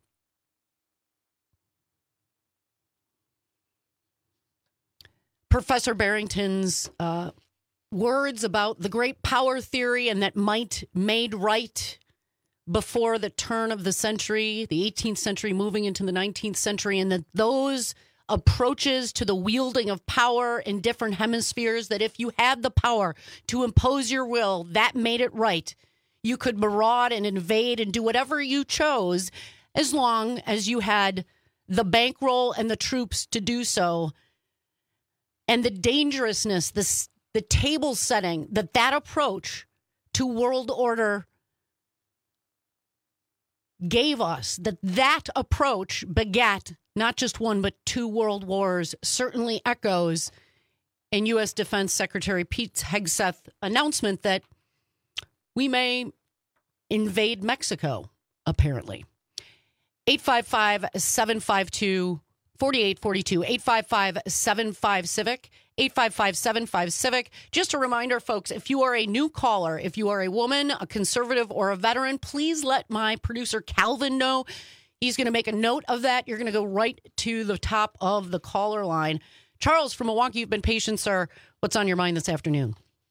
Professor Barrington's words about the great power theory and that might made right before the turn of the century, the 18th century moving into the 19th century, and that those approaches to the wielding of power in different hemispheres, that if you had the power to impose your will, that made it right. You could maraud and invade and do whatever you chose as long as you had the bankroll and the troops to do so. And the dangerousness, the table setting that approach to world order gave us, that approach begat not just one, but 2 world wars, certainly echoes in U.S. Defense Secretary Pete Hegseth's announcement that we may invade Mexico, apparently. 855-752-4842, 855-75-CIVIC, 855-75-CIVIC. Just a reminder, folks, if you are a new caller, if you are a woman, a conservative, or a veteran, please let my producer Calvin know. He's going to make a note of that. You're going to go right to the top of the caller line. Charles from Milwaukee, you've been patient, sir. What's on your mind this afternoon?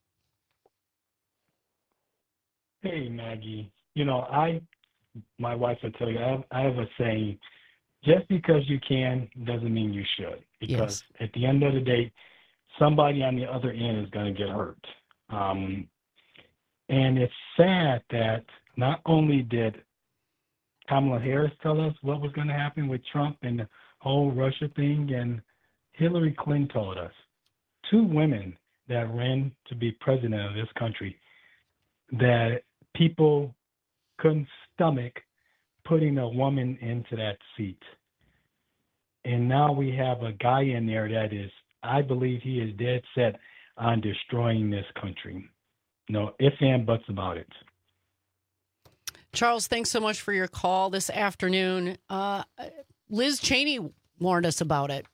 Hey, Maggie. My wife will tell you, I have a saying, just because you can doesn't mean you should. Because at the end of the day, somebody on the other end is going to get hurt. And it's sad that not only did Kamala Harris tell us what was going to happen with Trump and the whole Russia thing, and Hillary Clinton told us. Two women that ran to be president of this country, that people couldn't stomach putting a woman into that seat. And now we have a guy in there that is, I believe he is dead set on destroying this country. No ifs and buts about it. Charles, thanks so much for your call this afternoon. Liz Cheney warned us about it.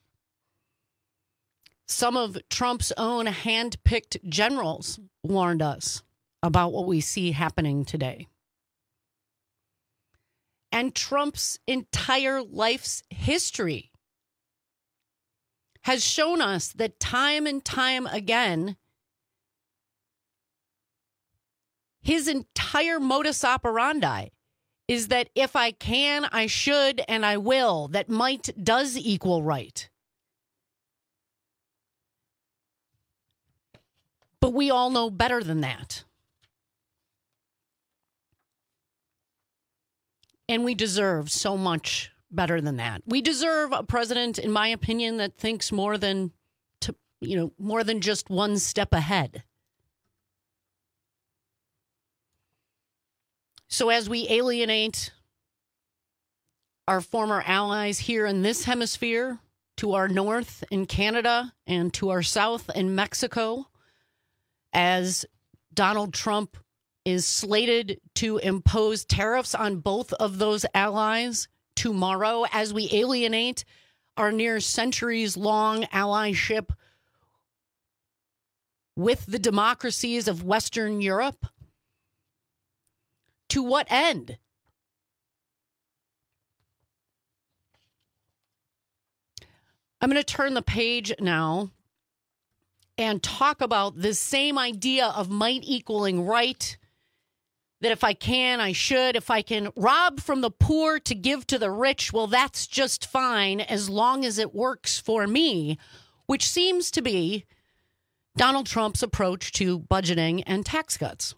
Some of Trump's own hand-picked generals warned us about what we see happening today. And Trump's entire life's history has shown us that time and time again, his entire modus operandi is that if I can, I should, and I will, that might does equal right. But we all know better than that. And we deserve so much better than that. We deserve a president, in my opinion, that thinks more than just one step ahead. So as we alienate our former allies here in this hemisphere, to our north in Canada and to our south in Mexico, as Donald Trump is slated to impose tariffs on both of those allies tomorrow, as we alienate our near centuries-long allyship with the democracies of Western Europe, to what end? I'm going to turn the page now and talk about this same idea of might equaling right, that if I can, I should. If I can rob from the poor to give to the rich, well, that's just fine as long as it works for me, which seems to be Donald Trump's approach to budgeting and tax cuts.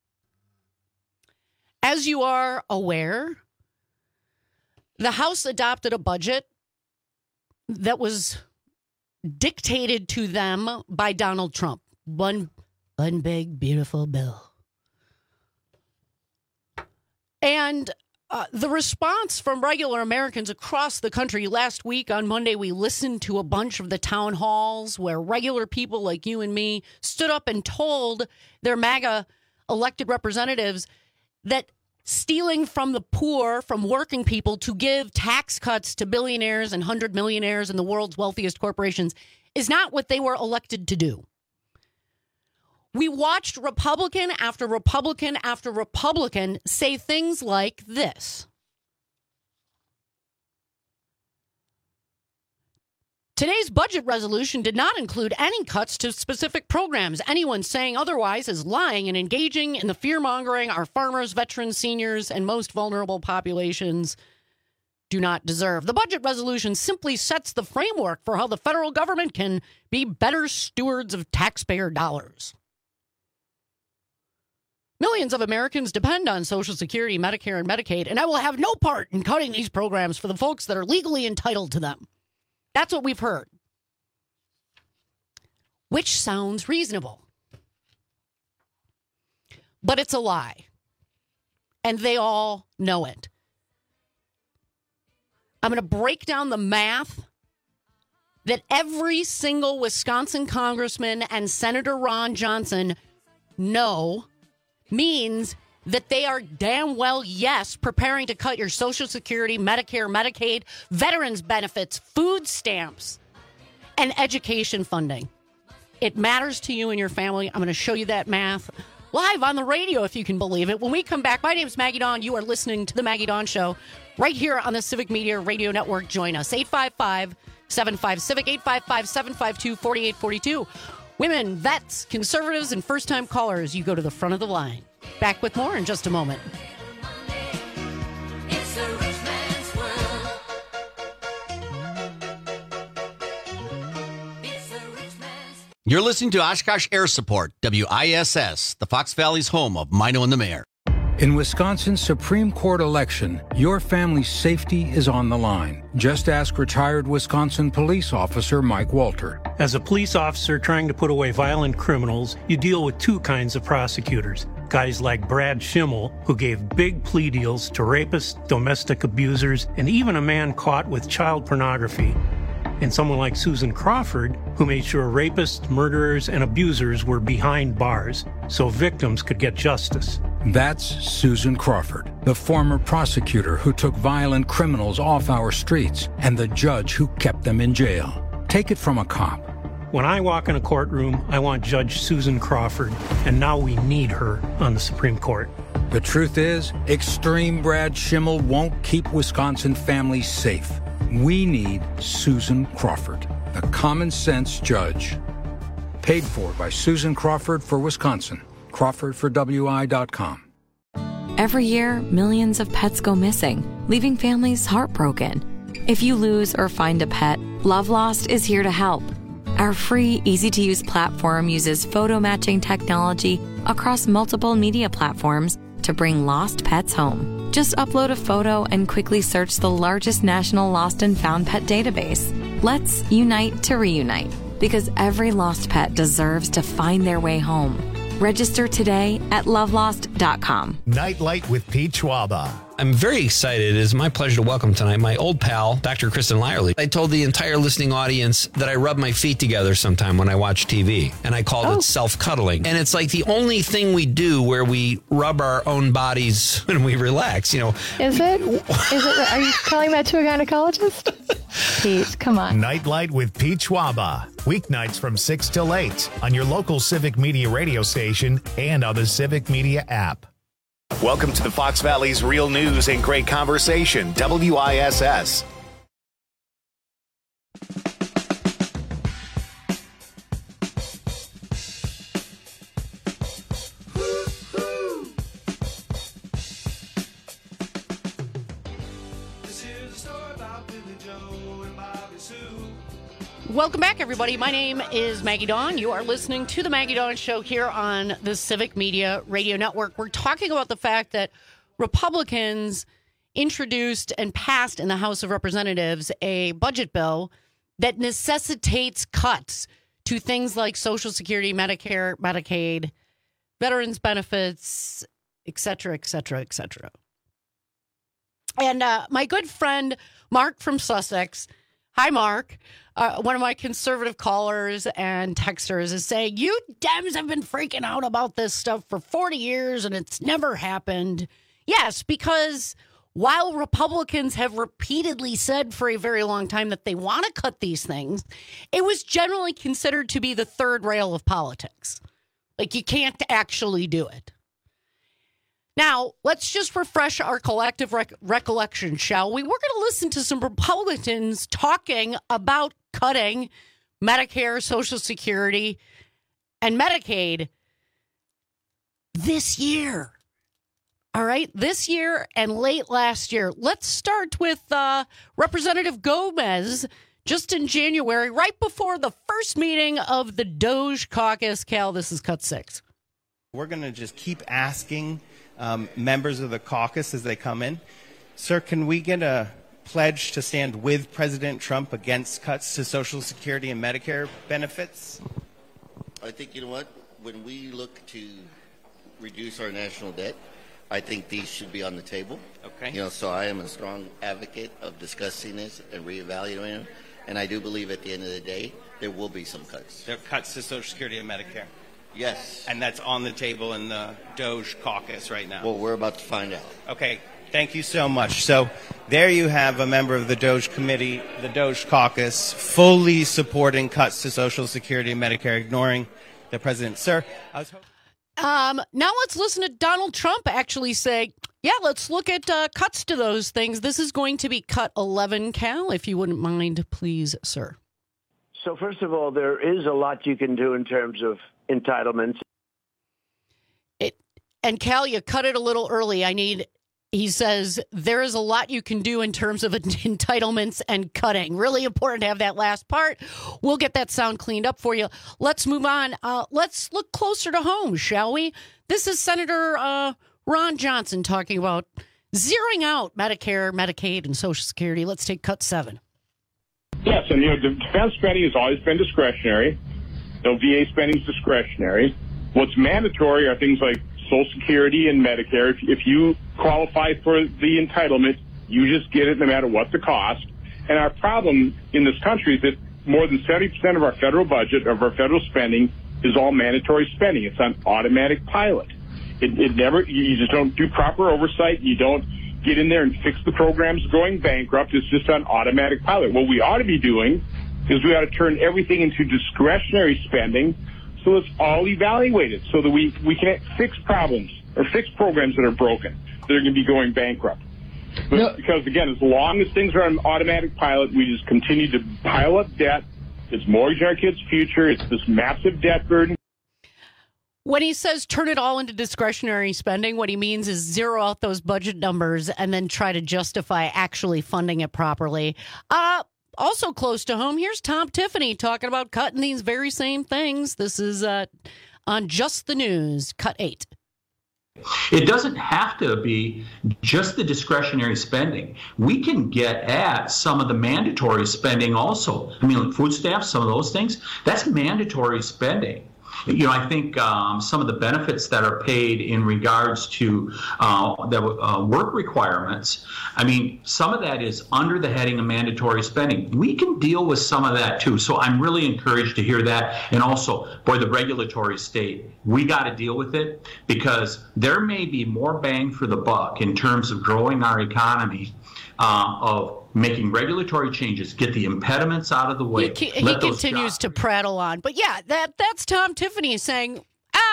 As you are aware, the House adopted a budget that was dictated to them by Donald Trump. One big, beautiful bill. And the response from regular Americans across the country, last week on Monday, we listened to a bunch of the town halls where regular people like you and me stood up and told their MAGA elected representatives that stealing from the poor, from working people to give tax cuts to billionaires and 100 millionaires and the world's wealthiest corporations is not what they were elected to do. We watched Republican after Republican after Republican say things like this. Today's budget resolution did not include any cuts to specific programs. Anyone saying otherwise is lying and engaging in the fear-mongering our farmers, veterans, seniors, and most vulnerable populations do not deserve. The budget resolution simply sets the framework for how the federal government can be better stewards of taxpayer dollars. Millions of Americans depend on Social Security, Medicare, and Medicaid, and I will have no part in cutting these programs for the folks that are legally entitled to them. That's what we've heard. Which sounds reasonable. But it's a lie. And they all know it. I'm going to break down the math that every single Wisconsin congressman and Senator Ron Johnson know means that they are damn well, yes, preparing to cut your Social Security, Medicare, Medicaid, veterans benefits, food stamps, and education funding. It matters to you and your family. I'm going to show you that math live on the radio, if you can believe it. When we come back, my name is Maggie Dawn. You are listening to The Maggie Dawn Show right here on the Civic Media Radio Network. Join us, 855-75-CIVIC, 855-752-4842. Women, vets, conservatives, and first-time callers, you go to the front of the line. Back with more in just a moment. You're listening to Oshkosh Air Support, WISS, the Fox Valley's home of Mino and the Mayor. In Wisconsin's Supreme Court election, your family's safety is on the line. Just ask retired Wisconsin police officer Mike Walter. As a police officer trying to put away violent criminals, you deal with two kinds of prosecutors. Guys like Brad Schimmel, who gave big plea deals to rapists, domestic abusers, and even a man caught with child pornography. And someone like Susan Crawford, who made sure rapists, murderers, and abusers were behind bars so victims could get justice. That's Susan Crawford, the former prosecutor who took violent criminals off our streets and the judge who kept them in jail. Take it from a cop. When I walk in a courtroom, I want Judge Susan Crawford, and now we need her on the Supreme Court. The truth is, extreme Brad Schimmel won't keep Wisconsin families safe. We need Susan Crawford, the common sense judge. Paid for by Susan Crawford for Wisconsin. Crawford for WI.com. Every year, millions of pets go missing, leaving families heartbroken. If you lose or find a pet, Love Lost is here to help. Our free, easy-to-use platform uses photo matching technology across multiple media platforms to bring lost pets home. Just upload a photo and quickly search the largest national lost and found pet database. Let's unite to reunite, because every lost pet deserves to find their way home. Register today at lovelost.com. Nightlight with Pete Schwaba. I'm very excited. It is my pleasure to welcome tonight my old pal, Dr. Kristen Lyerly. I told the entire listening audience that I rub my feet together sometime when I watch TV, and I called it self-cuddling. And it's like the only thing we do where we rub our own bodies when we relax, you know. Is it? Are you telling that to a gynecologist? Pete, come on. Nightlight with Pete Schwaba. Weeknights from 6 till 8 on your local Civic Media radio station and on the Civic Media app. Welcome to the Fox Valley's real news and great conversation, WISS. Welcome back, everybody. My name is Maggie Dawn. You are listening to The Maggie Dawn Show here on the Civic Media Radio Network. We're talking about the fact that Republicans introduced and passed in the House of Representatives a budget bill that necessitates cuts to things like Social Security, Medicare, Medicaid, veterans benefits, et cetera, et cetera, et cetera. And my good friend, Mark from Sussex, hi, Mark. One of my conservative callers and texters is saying, you Dems have been freaking out about this stuff for 40 years and it's never happened. Yes, because while Republicans have repeatedly said for a very long time that they want to cut these things, it was generally considered to be the third rail of politics. Like, you can't actually do it. Now, let's just refresh our collective recollection, shall we? We're going to listen to some Republicans talking about cutting Medicare, Social Security, and Medicaid this year. All right, this year and late last year. Let's start with Representative Gomez just in January, right before the first meeting of the Doge caucus. Cal, this is cut 6. We're going to just keep asking members of the caucus as they come in, sir, can we get a pledge to stand with President Trump against cuts to Social Security and Medicare benefits? I think, you know what, when we look to reduce our national debt, I think these should be on the table. Okay. You know, so I am a strong advocate of discussing this and reevaluating them, and I do believe at the end of the day, there will be some cuts. There are cuts to Social Security and Medicare? Yes. And that's on the table in the Doge caucus right now? Well, we're about to find out. Okay. Thank you so much. So there you have a member of the Doge committee, the Doge caucus, fully supporting cuts to Social Security and Medicare, ignoring the president. Sir, I was hoping... Now let's listen to Donald Trump actually say, yeah, let's look at cuts to those things. This is going to be cut 11, Cal, if you wouldn't mind, please, sir. So first of all, there is a lot you can do in terms of entitlements. And Cal, you cut it a little early. He says, there is a lot you can do in terms of entitlements and cutting. Really important to have that last part. We'll get that sound cleaned up for you. Let's move on. Let's look closer to home, shall we? This is Senator Ron Johnson talking about zeroing out Medicare, Medicaid, and Social Security. Let's take cut 7. Yes, and defense spending has always been discretionary. VA spending is discretionary. What's mandatory are things like Social Security and Medicare. If you qualify for the entitlement, you just get it no matter what the cost. And our problem in this country is that more than 70% of our federal budget, of our federal spending, is all mandatory spending. It's on automatic pilot. It never, you just don't do proper oversight. You don't get in there and fix the programs going bankrupt. It's just on automatic pilot. What we ought to be doing is we ought to turn everything into discretionary spending, so it's all evaluated so that we can fix problems or fix programs that are broken, that are going to be going bankrupt. But because, again, as long as things are on automatic pilot, we just continue to pile up debt. It's mortgaging our kids' future. It's this massive debt burden. When he says turn it all into discretionary spending, what he means is zero out those budget numbers and then try to justify actually funding it properly. Also close to home, here's Tom Tiffany talking about cutting these very same things. This is on Just the News, cut 8. It doesn't have to be just the discretionary spending. We can get at some of the mandatory spending also. I mean, like food stamps, some of those things, that's mandatory spending. I think some of the benefits that are paid in regards to the work requirements, I mean, some of that is under the heading of mandatory spending. We can deal with some of that, too. So I'm really encouraged to hear that. And also, boy, the regulatory state, we got to deal with it because there may be more bang for the buck in terms of growing our economy of making regulatory changes, get the impediments out of the way. He continues to prattle on. But yeah, that's Tom Tiffany saying,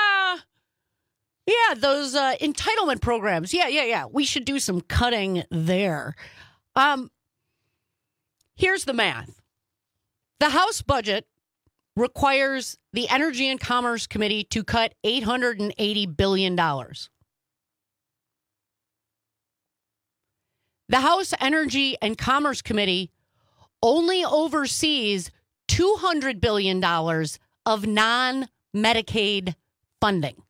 those entitlement programs. Yeah. We should do some cutting there. Here's the math. The House budget requires the Energy and Commerce Committee to cut $880 billion. The House Energy and Commerce Committee only oversees $200 billion of non-Medicaid funding.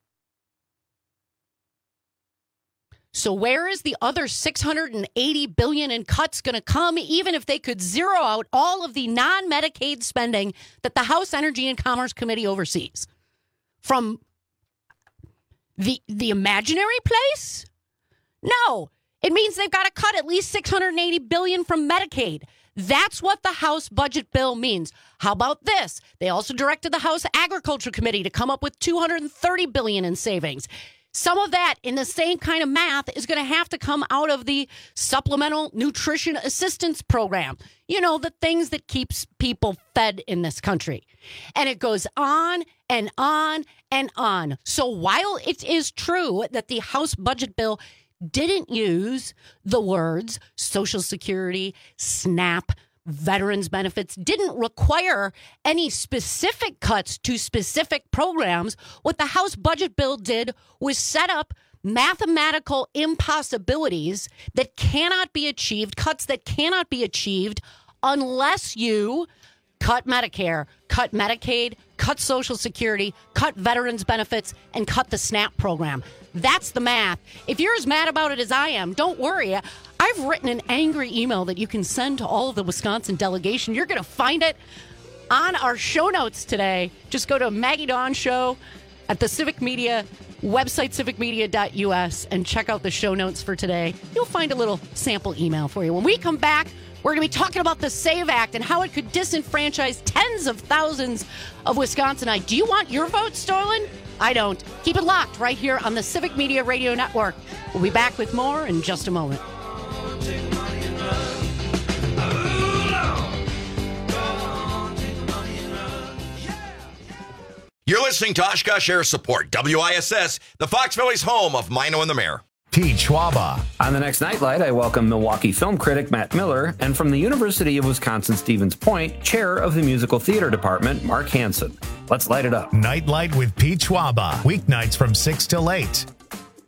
So where is the other $680 billion in cuts going to come, even if they could zero out all of the non-Medicaid spending that the House Energy and Commerce Committee oversees? From the imaginary place? No. It means they've got to cut at least $680 billion from Medicaid. That's what the House budget bill means. How about this? They also directed the House Agriculture Committee to come up with $230 billion in savings. Some of that, in the same kind of math, is going to have to come out of the Supplemental Nutrition Assistance Program. You know, the things that keeps people fed in this country. And it goes on and on and on. So while it is true that the House budget bill didn't use the words Social Security, SNAP, veterans benefits, didn't require any specific cuts to specific programs, what the House budget bill did was set up mathematical impossibilities that cannot be achieved, cuts that cannot be achieved unless you cut Medicare, cut Medicaid, cut Social Security, cut veterans benefits, and cut the SNAP program. That's the math. If you're as mad about it as I am, don't worry. I've written an angry email that you can send to all of the Wisconsin delegation. You're going to find it on our show notes today. Just go to Maggie Dawn Show at the Civic Media website, civicmedia.us, and check out the show notes for today. You'll find a little sample email for you. When we come back, we're going to be talking about the SAVE Act and how it could disenfranchise tens of thousands of Wisconsinites. Do you want your vote stolen? I don't. Keep it locked right here on the Civic Media Radio Network. We'll be back with more in just a moment. You're listening to Oshkosh Air Support, WISS, the Fox Valley's home of Mino and the Mayor. Pete Schwaba. On the next Nightlight, I welcome Milwaukee film critic Matt Miller, and from the University of Wisconsin-Stevens Point, chair of the musical theater department, Mark Hansen. Let's light it up. Nightlight with Pete Schwaba. Weeknights from 6 till 8.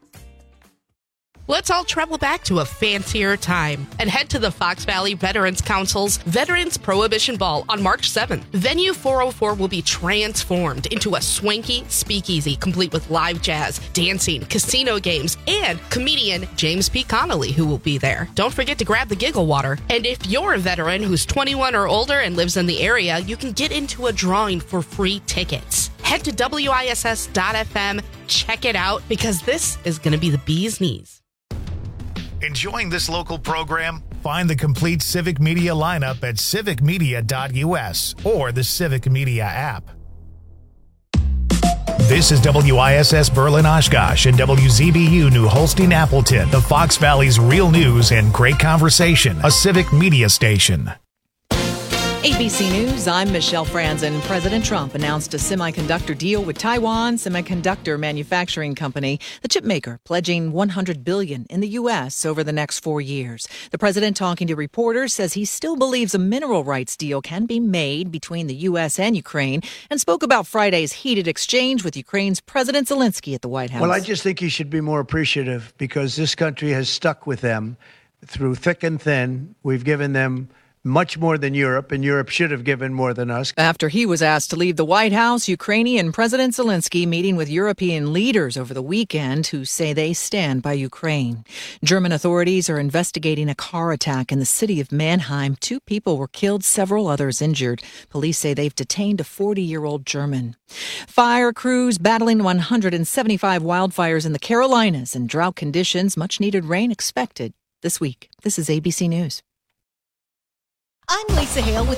Let's all travel back to a fancier time and head to the Fox Valley Veterans Council's Veterans Prohibition Ball on March 7th. Venue 404 will be transformed into a swanky speakeasy complete with live jazz, dancing, casino games, and comedian James P. Connolly, who will be there. Don't forget to grab the giggle water. And if you're a veteran who's 21 or older and lives in the area, you can get into a drawing for free tickets. Head to WISS.FM, check it out, because this is going to be the bee's knees. Enjoying this local program? Find the complete Civic Media lineup at civicmedia.us or the Civic Media app. This is WISS Berlin Oshkosh and WZBU New Holstein Appleton, the Fox Valley's real news and great conversation, a Civic Media station. ABC News, I'm Michelle Franzen. President Trump announced a semiconductor deal with Taiwan Semiconductor Manufacturing Company, the chip maker, pledging $100 billion in the U.S. over the next 4 years. The president, talking to reporters, says he still believes a mineral rights deal can be made between the U.S. and Ukraine, and spoke about Friday's heated exchange with Ukraine's President Zelensky at the White House. Well, I just think he should be more appreciative, because this country has stuck with them through thick and thin. We've given them much more than Europe, and Europe should have given more than us. After he was asked to leave the White House, Ukrainian President Zelensky meeting with European leaders over the weekend who say they stand by Ukraine. German authorities are investigating a car attack in the city of Mannheim. 2 people were killed, several others injured. Police say they've detained a 40-year-old German. Fire crews battling 175 wildfires in the Carolinas and drought conditions. Much needed rain expected this week. This is ABC News. I'm Lisa Hale with